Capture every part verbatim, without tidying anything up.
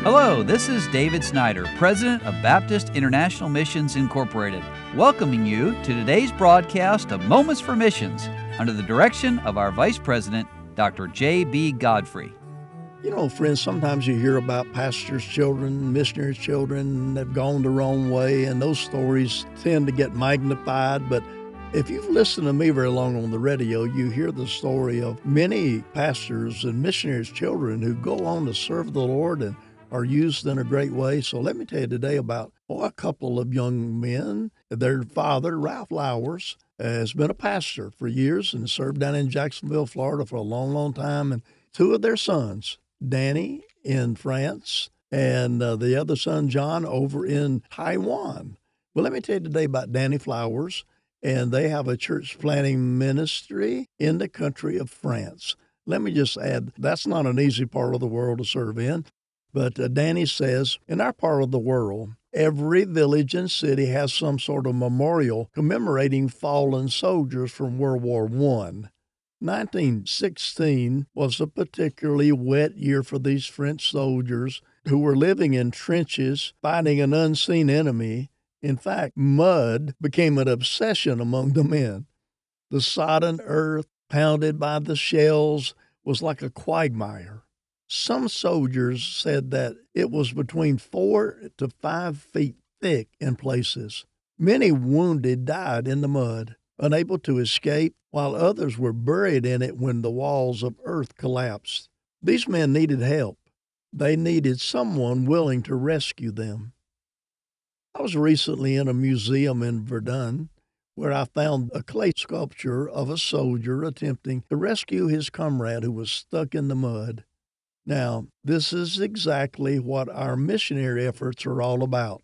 Hello, this is David Snyder, President of Baptist International Missions Incorporated, welcoming you to today's broadcast of Moments for Missions under the direction of our Vice President, Doctor J B Godfrey. You know, friends, sometimes you hear about pastors' children, missionaries' children that have gone the wrong way, and those stories tend to get magnified. But if you've listened to me very long on the radio, you hear the story of many pastors and missionaries' children who go on to serve the Lord and are used in a great way. So let me tell you today about oh, a couple of young men. Their father, Ralph Flowers, has been a pastor for years and served down in Jacksonville, Florida for a long, long time. And two of their sons, Danny in France and uh, the other son, John, over in Taiwan. Well, let me tell you today about Danny Flowers, and they have a church planting ministry in the country of France. Let me just add, that's not an easy part of the world to serve in. But uh, Danny says, in our part of the world, every village and city has some sort of memorial commemorating fallen soldiers from World War One. nineteen sixteen was a particularly wet year for these French soldiers who were living in trenches fighting an unseen enemy. In fact, mud became an obsession among the men. The sodden earth, pounded by the shells, was like a quagmire. Some soldiers said that it was between four to five feet thick in places. Many wounded died in the mud, unable to escape, while others were buried in it when the walls of earth collapsed. These men needed help. They needed someone willing to rescue them. I was recently in a museum in Verdun where I found a clay sculpture of a soldier attempting to rescue his comrade who was stuck in the mud. Now, this is exactly what our missionary efforts are all about,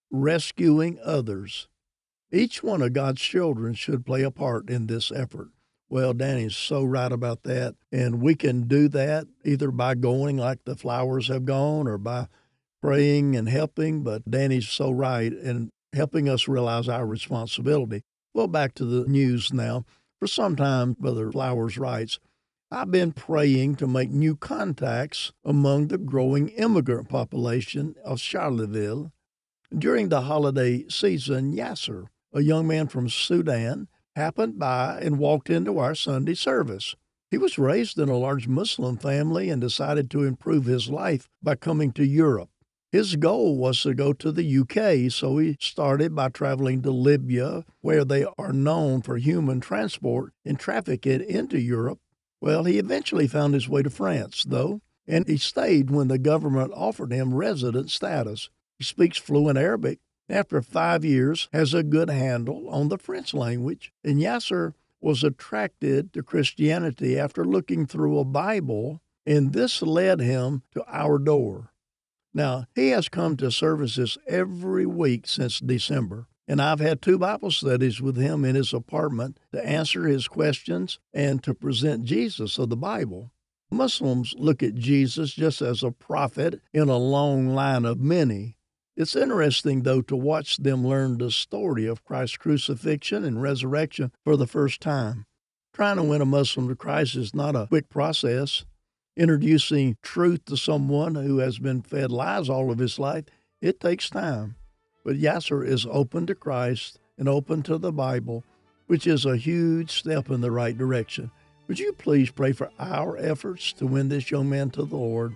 rescuing others. Each one of God's children should play a part in this effort. Well, Danny's so right about that, and we can do that either by going like the Flowers have gone or by praying and helping, but Danny's so right in helping us realize our responsibility. Well, back to the news now. For some time, Brother Flowers writes, I've been praying to make new contacts among the growing immigrant population of Charlottesville. During the holiday season, Yasser, a young man from Sudan, happened by and walked into our Sunday service. He was raised in a large Muslim family and decided to improve his life by coming to Europe. His goal was to go to the U K, so he started by traveling to Libya, where they are known for human transport, and traffic it into Europe. Well, he eventually found his way to France, though, and he stayed when the government offered him resident status. He speaks fluent Arabic. After five years, has a good handle on the French language, and Yasser was attracted to Christianity after looking through a Bible, and this led him to our door. Now, he has come to services every week since December, and I've had two Bible studies with him in his apartment to answer his questions and to present Jesus of the Bible. Muslims look at Jesus just as a prophet in a long line of many. It's interesting, though, to watch them learn the story of Christ's crucifixion and resurrection for the first time. Trying to win a Muslim to Christ is not a quick process. Introducing truth to someone who has been fed lies all of his life, it takes time. But Yasser is open to Christ and open to the Bible, which is a huge step in the right direction. Would you please pray for our efforts to win this young man to the Lord?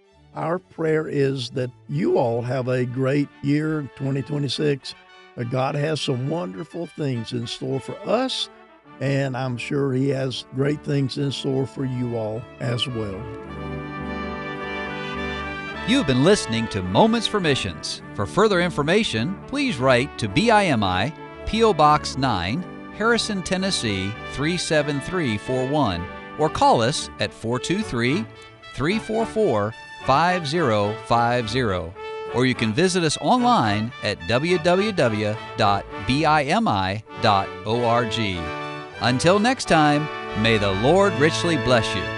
Our prayer is that you all have a great year in twenty twenty-six. God has some wonderful things in store for us, and I'm sure He has great things in store for you all as well. You've been listening to Moments for Missions. For further information, please write to B I M I, P O Box nine, Harrison, Tennessee three seven three four one, or call us at four two three, three four four, five zero five zero. Or you can visit us online at w w w dot b i m i dot org. Until next time, may the Lord richly bless you.